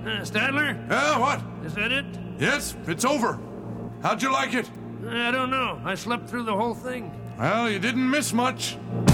Statler? Yeah, what? Is that it? Yes, it's over. How'd you like it? I don't know. I slept through the whole thing. Well, you didn't miss much.